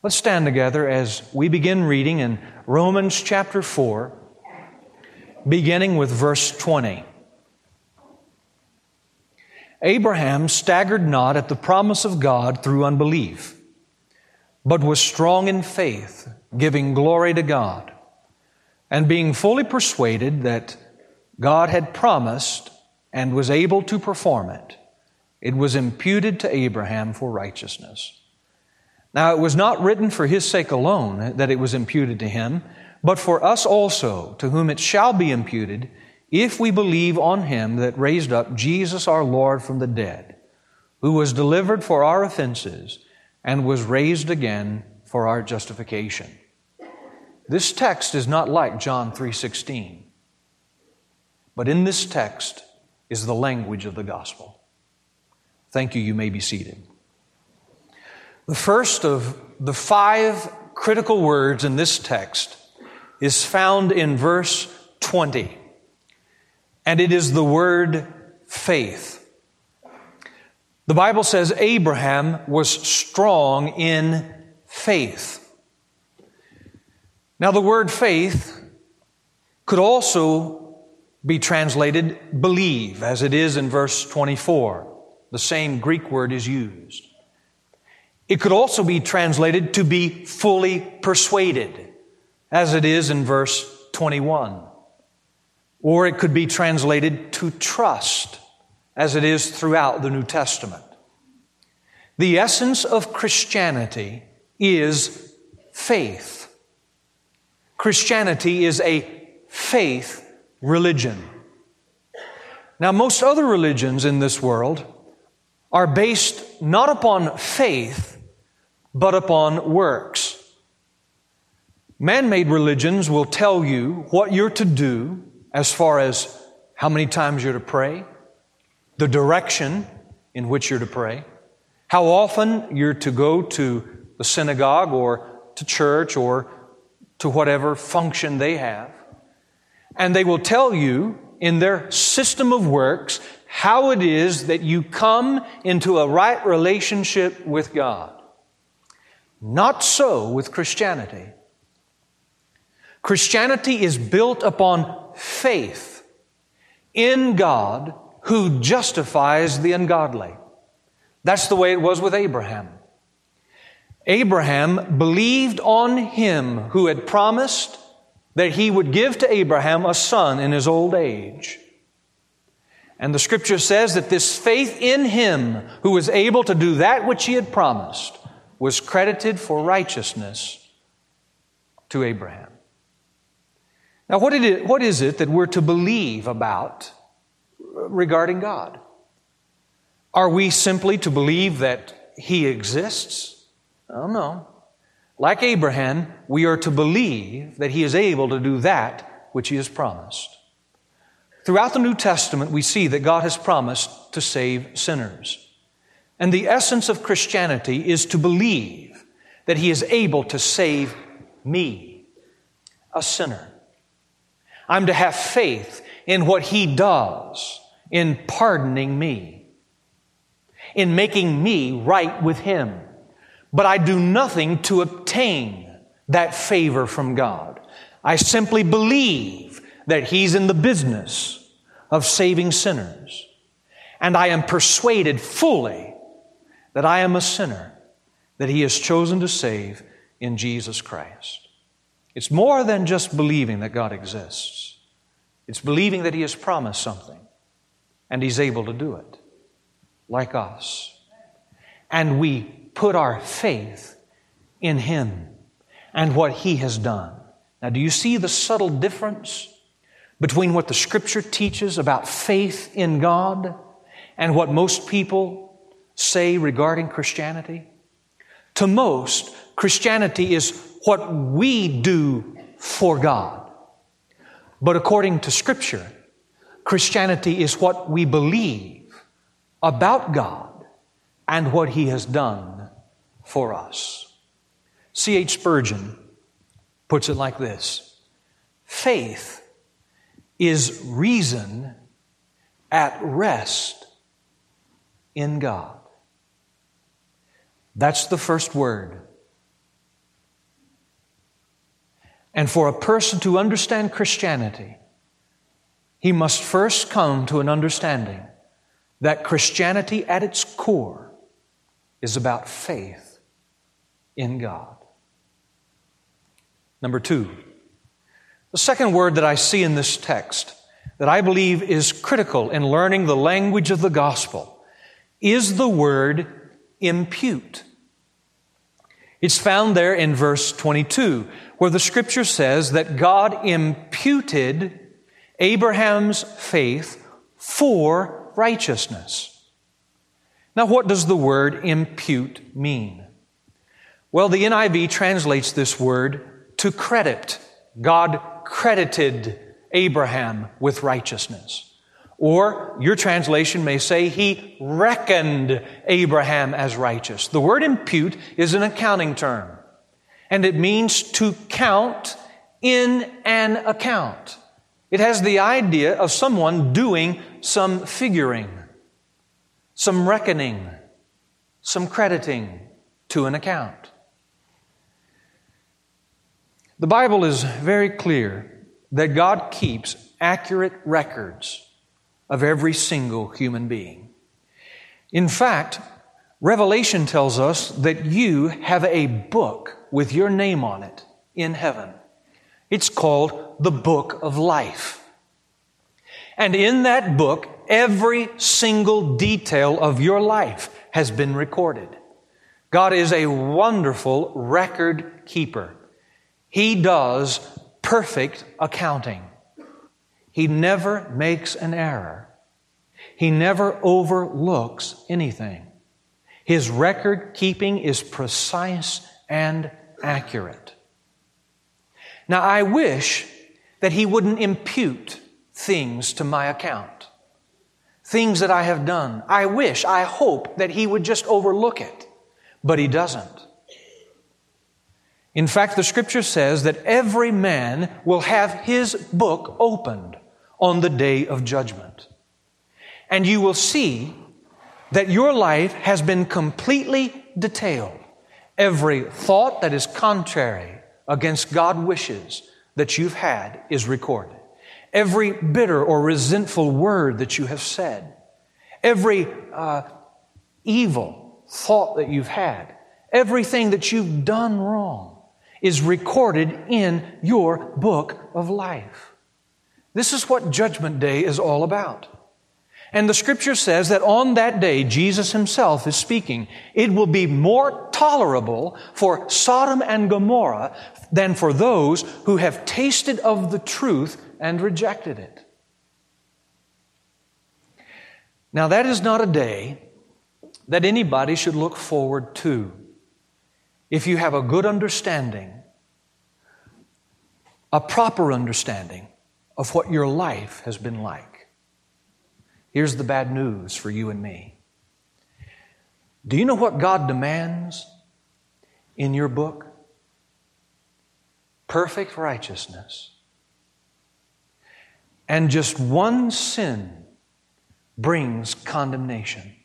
Let's stand together as we begin reading in Romans chapter 4, beginning with verse 20. Abraham staggered not at the promise of God through unbelief, but was strong in faith, giving glory to God, and being fully persuaded that God had promised and was able to perform it, it was imputed to Abraham for righteousness. Now it was not written for his sake alone that it was imputed to him, but for us also, to whom it shall be imputed, if we believe on Him that raised up Jesus our Lord from the dead, who was delivered for our offenses and was raised again for our justification. This text is not like John 3:16, but in this text is the language of the gospel. Thank you. You may be seated. The first of the 5 critical words in this text is found in verse 20. And it is the word faith. The Bible says Abraham was strong in faith. Now the word faith could also be translated believe, as it is in verse 24. The same Greek word is used. It could also be translated to be fully persuaded, as it is in verse 21. Or it could be translated to trust, as it is throughout the New Testament. The essence of Christianity is faith. Christianity is a faith religion. Now, most other religions in this world are based not upon faith, but upon works. Man-made religions will tell you what you're to do as far as how many times you're to pray, the direction in which you're to pray, how often you're to go to the synagogue or to church or to whatever function they have. And they will tell you in their system of works how it is that you come into a right relationship with God. Not so with Christianity. Christianity is built upon faith in God who justifies the ungodly. That's the way it was with Abraham. Abraham believed on Him who had promised that He would give to Abraham a son in his old age. And the Scripture says that this faith in Him who was able to do that which He had promised was credited for righteousness to Abraham. Now, what is it that we're to believe about regarding God? Are we simply to believe that He exists? Oh, no. Like Abraham, we are to believe that He is able to do that which He has promised. Throughout the New Testament, we see that God has promised to save sinners. And the essence of Christianity is to believe that He is able to save me, a sinner. I'm to have faith in what He does in pardoning me, in making me right with Him. But I do nothing to obtain that favor from God. I simply believe that He's in the business of saving sinners. And I am persuaded fully that I am a sinner that He has chosen to save in Jesus Christ. It's more than just believing that God exists. It's believing that He has promised something and He's able to do it, like us. And we put our faith in Him and what He has done. Now, do you see the subtle difference between what the Scripture teaches about faith in God and what most people say regarding Christianity? To most, Christianity is what we do for God. But according to Scripture, Christianity is what we believe about God and what He has done for us. C.H. Spurgeon puts it like this: faith is reason at rest in God. That's the first word And for a person to understand Christianity, he must first come to an understanding that Christianity at its core is about faith in God. Number two, the second word that I see in this text that I believe is critical in learning the language of the gospel is the word impute. It's found there in verse 22, where the Scripture says that God imputed Abraham's faith for righteousness. Now, what does the word impute mean? Well, the NIV translates this word to credit. God credited Abraham with righteousness. Or your translation may say He reckoned Abraham as righteous. The word impute is an accounting term, and it means to count in an account. It has the idea of someone doing some figuring, some reckoning, some crediting to an account. The Bible is very clear that God keeps accurate records of every single human being. In fact, Revelation tells us that you have a book with your name on it in heaven. It's called the Book of Life. And in that book, every single detail of your life has been recorded. God is a wonderful record keeper. He does perfect accounting. He never makes an error. He never overlooks anything. His record keeping is precise and accurate. Now, I wish that He wouldn't impute things to my account, things that I have done. I hope that He would just overlook it, but He doesn't. In fact, the Scripture says that every man will have his book opened on the day of judgment. And you will see that your life has been completely detailed. Every thought that is contrary against God's wishes that you've had is recorded. Every bitter or resentful word that you have said, every evil thought that you've had, everything that you've done wrong is recorded in your book of life. This is what Judgment Day is all about. And the Scripture says that on that day, Jesus Himself is speaking, it will be more tolerable for Sodom and Gomorrah than for those who have tasted of the truth and rejected it. Now, that is not a day that anybody should look forward to. If you have a good understanding, a proper understanding of what your life has been like. Here's the bad news for you and me. Do you know what God demands in your book? Perfect righteousness. And just one sin brings condemnation.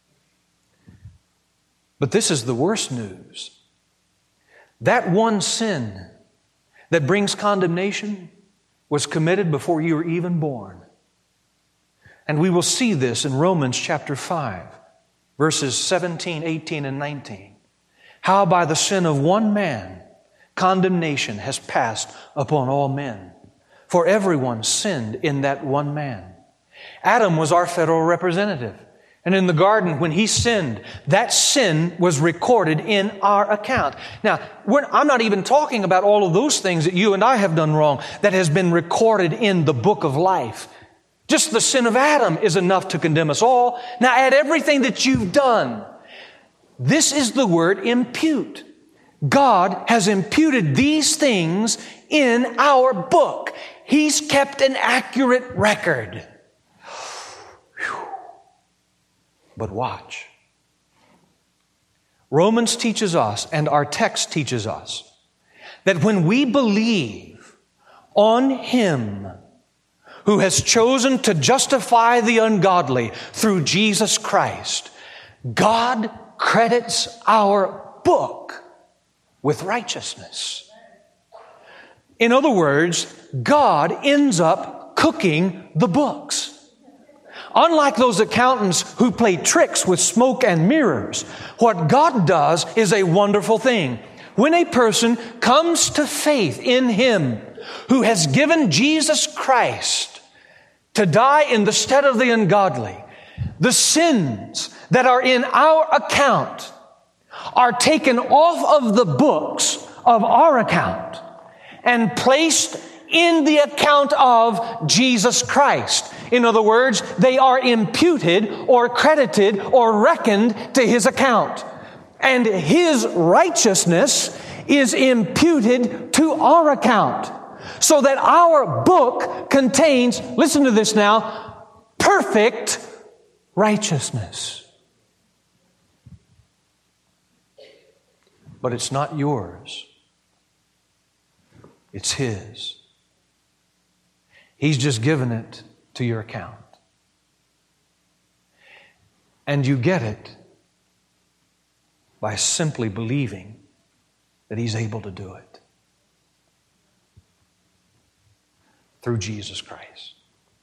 But this is the worst news. That one sin that brings condemnation was committed before you were even born. And we will see this in Romans chapter 5, verses 17, 18, and 19. How by the sin of one man, condemnation has passed upon all men. For everyone sinned in that one man. Adam was our federal representative. And in the garden, when he sinned, that sin was recorded in our account. Now, I'm not even talking about all of those things that you and I have done wrong that has been recorded in the book of life. Just the sin of Adam is enough to condemn us all. Now add everything that you've done. This is the word impute. God has imputed these things in our book. He's kept an accurate record. But watch. Romans teaches us, and our text teaches us, that when we believe on Him who has chosen to justify the ungodly through Jesus Christ, God credits our book with righteousness. In other words, God ends up cooking the books. Unlike those accountants who play tricks with smoke and mirrors, what God does is a wonderful thing. When a person comes to faith in Him who has given Jesus Christ to die in the stead of the ungodly, the sins that are in our account are taken off of the books of our account and placed in the account of Jesus Christ. In other words, they are imputed or credited or reckoned to His account. And His righteousness is imputed to our account. So that our book contains, listen to this now, perfect righteousness. But it's not yours. It's His. He's just given it to your account. And you get it by simply believing that He's able to do it through Jesus Christ.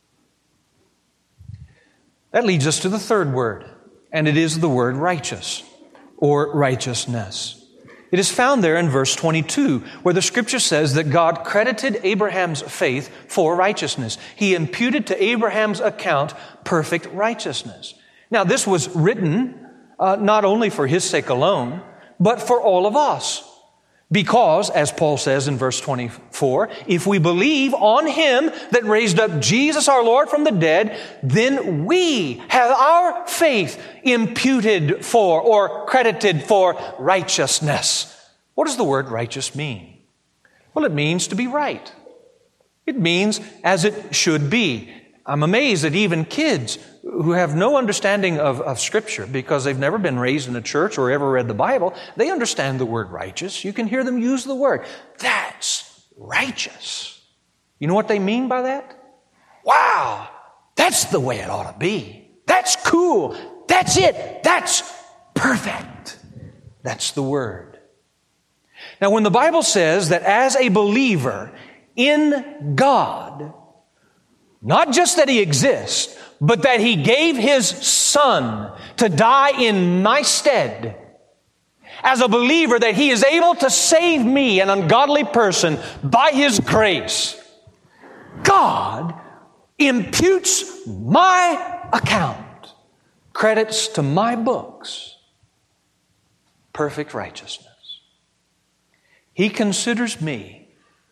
That leads us to the third word, and it is the word righteous or righteousness. It is found there in verse 22, where the Scripture says that God credited Abraham's faith for righteousness. He imputed to Abraham's account perfect righteousness. Now, this was written not only for his sake alone, but for all of us. Because, as Paul says in verse 24, if we believe on Him that raised up Jesus our Lord from the dead, then we have our faith imputed for or credited for righteousness. What does the word righteous mean? Well, it means to be right. It means as it should be. I'm amazed that even kids who have no understanding of Scripture because they've never been raised in a church or ever read the Bible, they understand the word righteous. You can hear them use the word. That's righteous. You know what they mean by that? Wow, that's the way it ought to be. That's cool. That's it. That's perfect. That's the word. Now, when the Bible says that as a believer in God, not just that He exists, but that He gave His Son to die in my stead. As a believer, that He is able to save me, an ungodly person, by His grace. God imputes my account, credits to my books, perfect righteousness. He considers me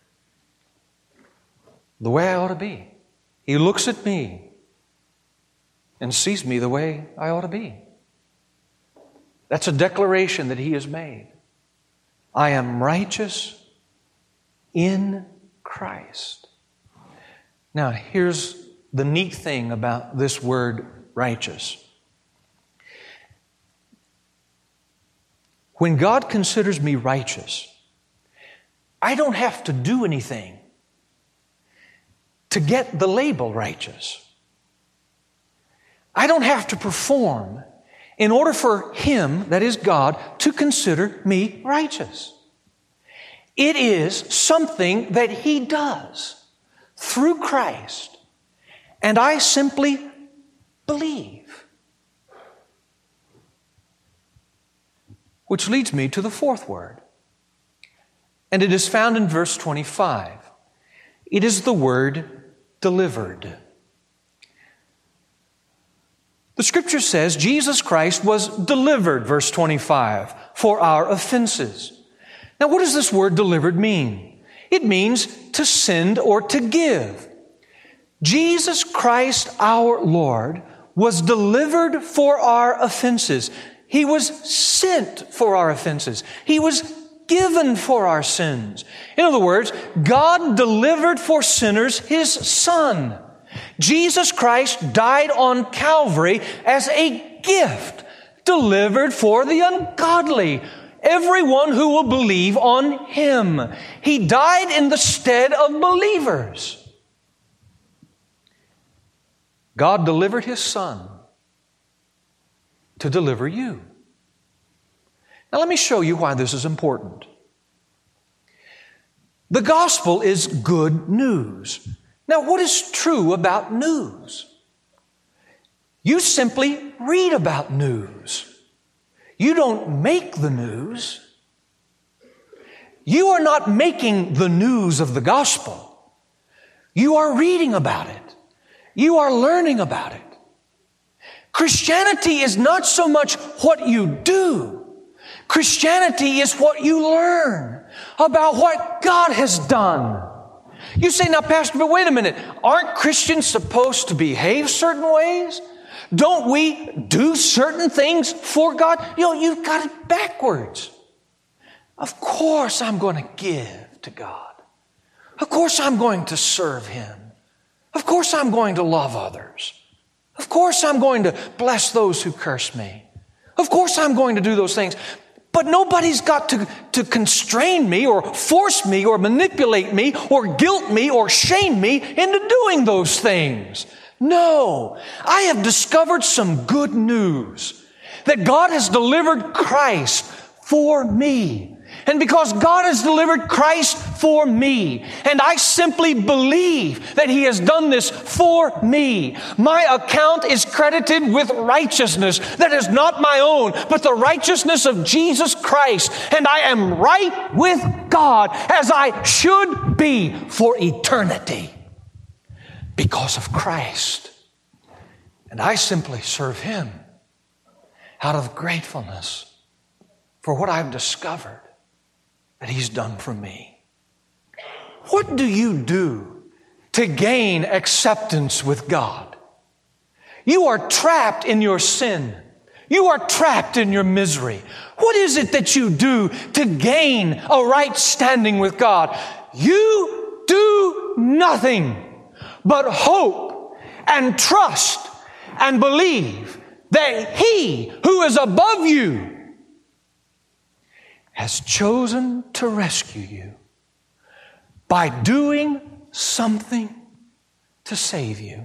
the way I ought to be. He looks at me and sees me the way I ought to be. That's a declaration that He has made. I am righteous in Christ. Now, here's the neat thing about this word righteous. When God considers me righteous, I don't have to do anything to get the label righteous. I don't have to perform in order for Him, that is God, to consider me righteous. It is something that He does through Christ, and I simply believe. Which leads me to the fourth word, and it is found in verse 25. It is the word delivered. The Scripture says Jesus Christ was delivered, verse 25, for our offenses. Now, what does this word delivered mean? It means to send or to give. Jesus Christ our Lord was delivered for our offenses. He was sent for our offenses. He was given for our sins. In other words, God delivered for sinners His Son. Jesus Christ died on Calvary as a gift, delivered for the ungodly, everyone who will believe on Him. He died in the stead of believers. God delivered His Son to deliver you. Now let me show you why this is important. The gospel is good news. Now, what is true about news? You simply read about news. You don't make the news. You are not making the news of the gospel. You are reading about it. You are learning about it. Christianity is not so much what you do. Christianity is what you learn about what God has done. You say, now, Pastor, but wait a minute. Aren't Christians supposed to behave certain ways? Don't we do certain things for God? You've got it backwards. Of course I'm going to give to God. Of course I'm going to serve Him. Of course I'm going to love others. Of course I'm going to bless those who curse me. Of course I'm going to do those things. But nobody's got to constrain me or force me or manipulate me or guilt me or shame me into doing those things. No, I have discovered some good news that God has delivered Christ for me. And because God has delivered Christ for me, and I simply believe that He has done this for me, my account is credited with righteousness that is not my own, but the righteousness of Jesus Christ. And I am right with God as I should be for eternity because of Christ. And I simply serve Him out of gratefulness for what I've discovered that He's done for me. What do you do to gain acceptance with God? You are trapped in your sin. You are trapped in your misery. What is it that you do to gain a right standing with God? You do nothing but hope and trust and believe that He who is above you has chosen to rescue you by doing something to save you.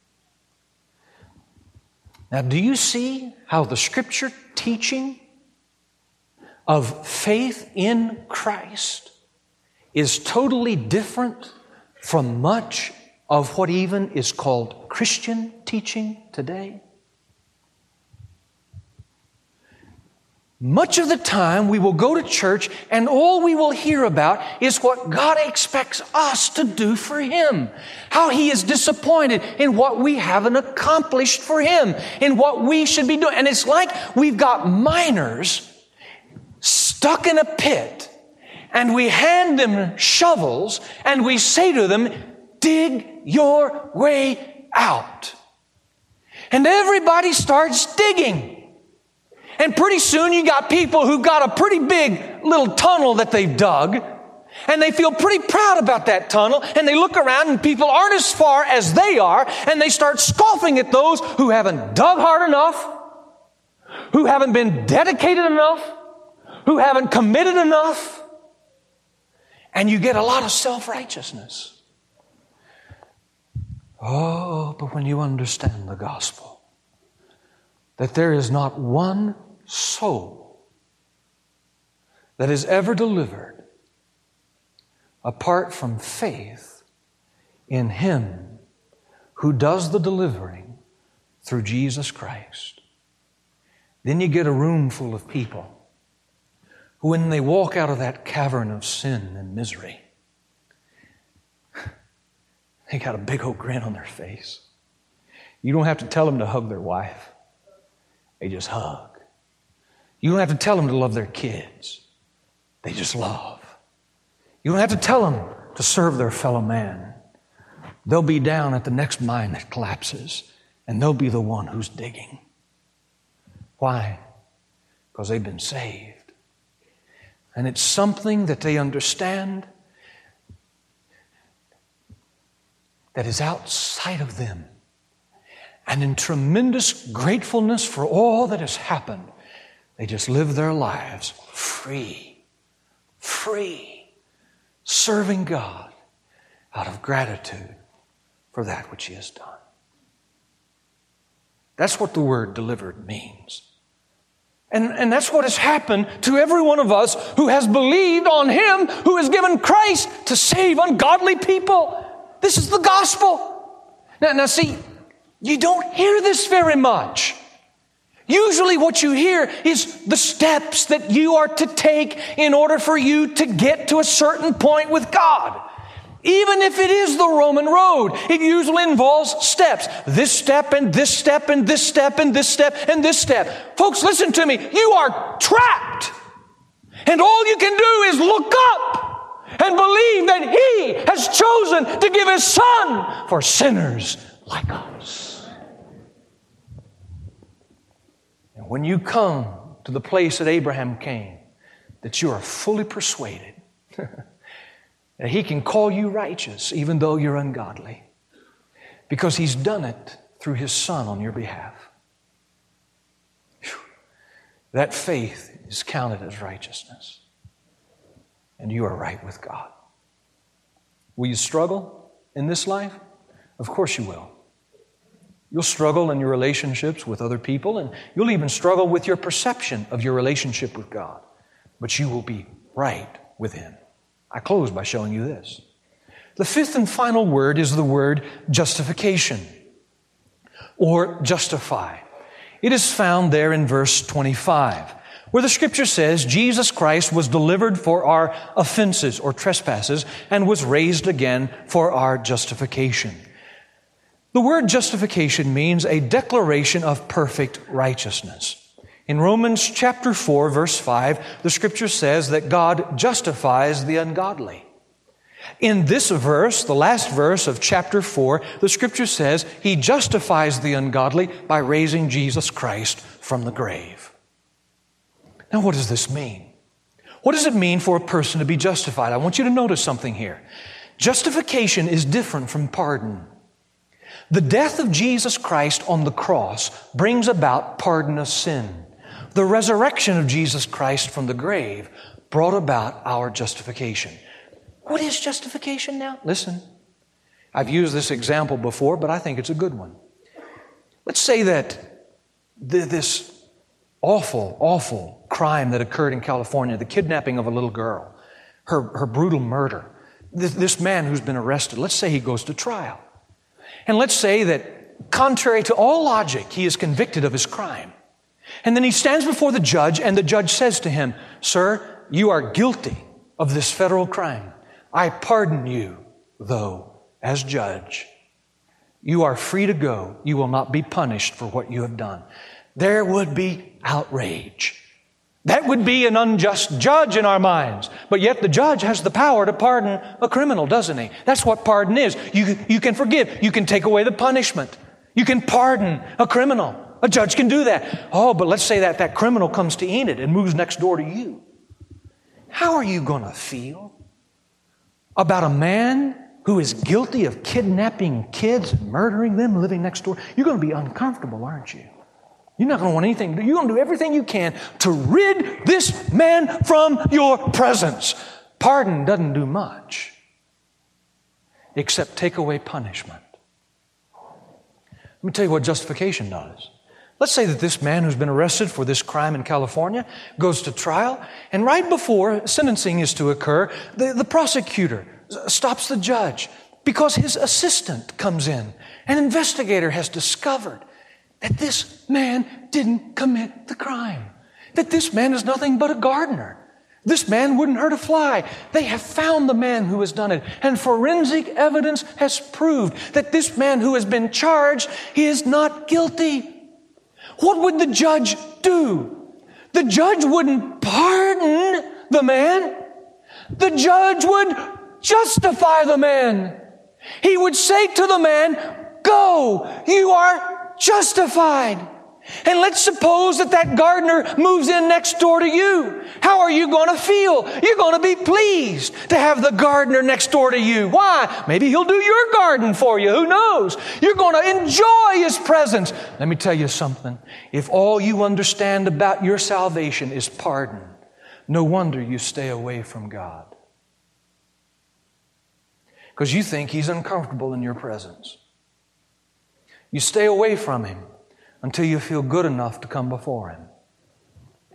Now, do you see how the Scripture teaching of faith in Christ is totally different from much of what even is called Christian teaching today? Much of the time we will go to church and all we will hear about is what God expects us to do for Him. How He is disappointed in what we haven't accomplished for Him, in what we should be doing. And it's like we've got miners stuck in a pit and we hand them shovels and we say to them, dig your way out. And everybody starts digging. And pretty soon you got people who got a pretty big little tunnel that they've dug, and they feel pretty proud about that tunnel, and they look around and people aren't as far as they are, and they start scoffing at those who haven't dug hard enough, who haven't been dedicated enough, who haven't committed enough, and you get a lot of self-righteousness. Oh, but when you understand the gospel, that there is not one soul that is ever delivered apart from faith in Him who does the delivering through Jesus Christ. Then you get a room full of people who, when they walk out of that cavern of sin and misery, they got a big old grin on their face. You don't have to tell them to hug their wife. They just hug. You don't have to tell them to love their kids. They just love. You don't have to tell them to serve their fellow man. They'll be down at the next mine that collapses, and they'll be the one who's digging. Why? Because they've been saved. And it's something that they understand that is outside of them. And in tremendous gratefulness for all that has happened, they just live their lives free, serving God out of gratitude for that which He has done. That's what the word delivered means. And that's what has happened to every one of us who has believed on Him who has given Christ to save ungodly people. This is the gospel. Now see, you don't hear this very much. Usually what you hear is the steps that you are to take in order for you to get to a certain point with God. Even if it is the Roman road, it usually involves steps. This step and this step and this step and this step and this step. Folks, listen to me. You are trapped. And all you can do is look up and believe that He has chosen to give His Son for sinners like us. And when you come to the place that Abraham came, that you are fully persuaded that He can call you righteous even though you're ungodly, because He's done it through His Son on your behalf. Whew. That faith is counted as righteousness, and you are right with God. Will you struggle in this life? Of course you will. You'll struggle in your relationships with other people, and you'll even struggle with your perception of your relationship with God, but you will be right with Him. I close by showing you this. The fifth and final word is the word justification, or justify. It is found there in verse 25, where the Scripture says Jesus Christ was delivered for our offenses or trespasses and was raised again for our justification. The word justification means a declaration of perfect righteousness. In Romans chapter 4, verse 5, the Scripture says that God justifies the ungodly. In this verse, the last verse of chapter 4, the Scripture says He justifies the ungodly by raising Jesus Christ from the grave. Now, what does this mean? What does it mean for a person to be justified? I want you to notice something here. Justification is different from pardon. The death of Jesus Christ on the cross brings about pardon of sin. The resurrection of Jesus Christ from the grave brought about our justification. What is justification now? Listen, I've used this example before, but I think it's a good one. Let's say that this awful crime that occurred in California, the kidnapping of a little girl, her brutal murder, this man who's been arrested, let's say he goes to trial. And let's say that, contrary to all logic, he is convicted of his crime. And then he stands before the judge, and the judge says to him, "Sir, you are guilty of this federal crime. I pardon you, though, as judge. You are free to go. You will not be punished for what you have done." There would be outrage. That would be an unjust judge in our minds. But yet the judge has the power to pardon a criminal, doesn't he? That's what pardon is. You can forgive. You can take away the punishment. You can pardon a criminal. A judge can do that. Oh, but let's say that criminal comes to Enid and moves next door to you. How are you going to feel about a man who is guilty of kidnapping kids and murdering them, living next door? You're going to be uncomfortable, aren't you? You're not going to want anything. You're going to do everything you can to rid this man from your presence. Pardon doesn't do much except take away punishment. Let me tell you what justification does. Let's say that this man who's been arrested for this crime in California goes to trial, and right before sentencing is to occur, the prosecutor stops the judge because his assistant comes in. An investigator has discovered that this man didn't commit the crime, that this man is nothing but a gardener. This man wouldn't hurt a fly. They have found the man who has done it, and forensic evidence has proved that this man who has been charged, he is not guilty. What would the judge do? The judge wouldn't pardon the man. The judge would justify the man. He would say to the man, "Go, you are justified." And let's suppose that gardener moves in next door to you. How are you going to feel? You're going to be pleased to have the gardener next door to you. Why? Maybe he'll do your garden for you. Who knows? You're going to enjoy his presence. Let me tell you something. If all you understand about your salvation is pardon, no wonder you stay away from God. Because you think He's uncomfortable in your presence. You stay away from Him until you feel good enough to come before Him.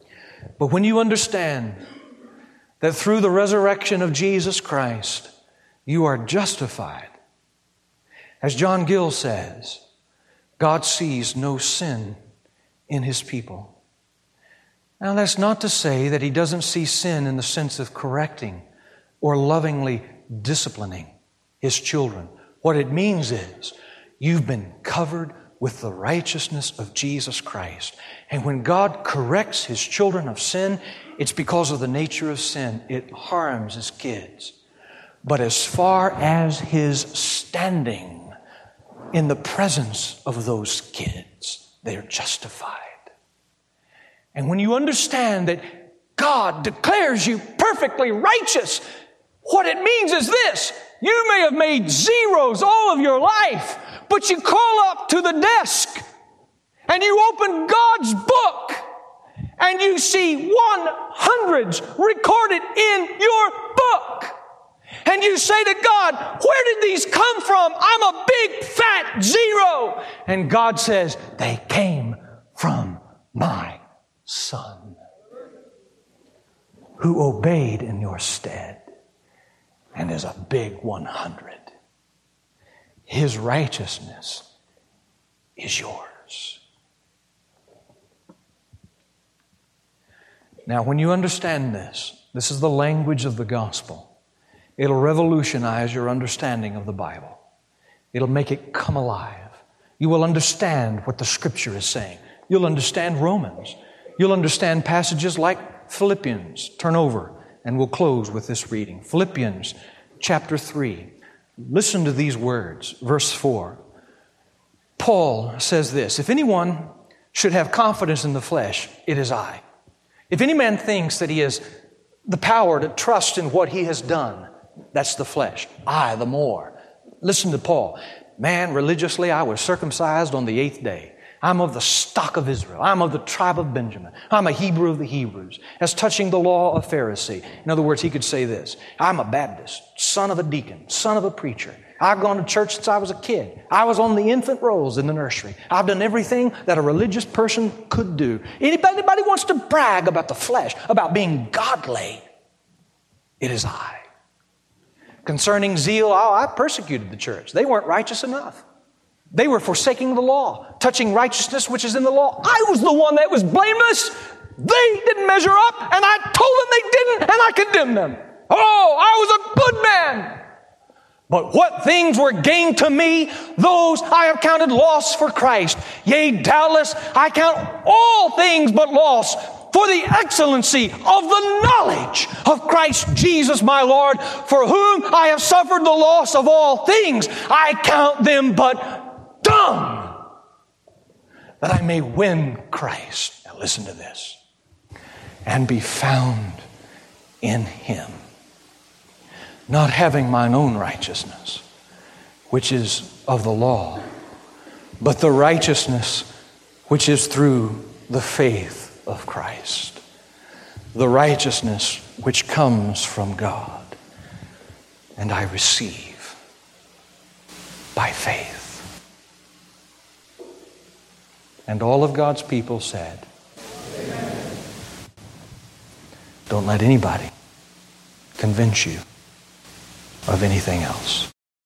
But when you understand that through the resurrection of Jesus Christ, you are justified, as John Gill says, God sees no sin in His people. Now, that's not to say that He doesn't see sin in the sense of correcting or lovingly disciplining His children. What it means is you've been covered with the righteousness of Jesus Christ. And when God corrects His children of sin, it's because of the nature of sin. It harms His kids. But as far as His standing in the presence of those kids, they're justified. And when you understand that God declares you perfectly righteous, what it means is this: you may have made zeros all of your life, but you call up to the desk and you open God's book and you see 100s recorded in your book. And you say to God, where did these come from? I'm a big fat zero. And God says, they came from my Son, who obeyed in your stead and is a big 100. His righteousness is yours. Now, when you understand this, this is the language of the gospel. It'll revolutionize your understanding of the Bible. It'll make it come alive. You will understand what the Scripture is saying. You'll understand Romans. You'll understand passages like Philippians. Turn over and we'll close with this reading. Philippians chapter 3. Listen to these words. Verse 4. Paul says this: if anyone should have confidence in the flesh, it is I. If any man thinks that he has the power to trust in what he has done, that's the flesh. I the more. Listen to Paul. Man, religiously, I was circumcised on the 8th day. I'm of the stock of Israel. I'm of the tribe of Benjamin. I'm a Hebrew of the Hebrews. As touching the law, a Pharisee. In other words, he could say this: I'm a Baptist, son of a deacon, son of a preacher. I've gone to church since I was a kid. I was on the infant rolls in the nursery. I've done everything that a religious person could do. Anybody wants to brag about the flesh, about being godly, it is I. Concerning zeal, I persecuted the church. They weren't righteous enough. They were forsaking the law, touching righteousness which is in the law. I was the one that was blameless. They didn't measure up, and I told them they didn't, and I condemned them. Oh, I was a good man. But what things were gained to me, those I have counted loss for Christ. Yea, doubtless, I count all things but loss for the excellency of the knowledge of Christ Jesus my Lord, for whom I have suffered the loss of all things. I count them but dung, that I may win Christ. Now listen to this. And be found in Him, not having mine own righteousness, which is of the law, but the righteousness which is through the faith of Christ, the righteousness which comes from God, and I receive by faith. And all of God's people said, amen. Don't let anybody convince you of anything else.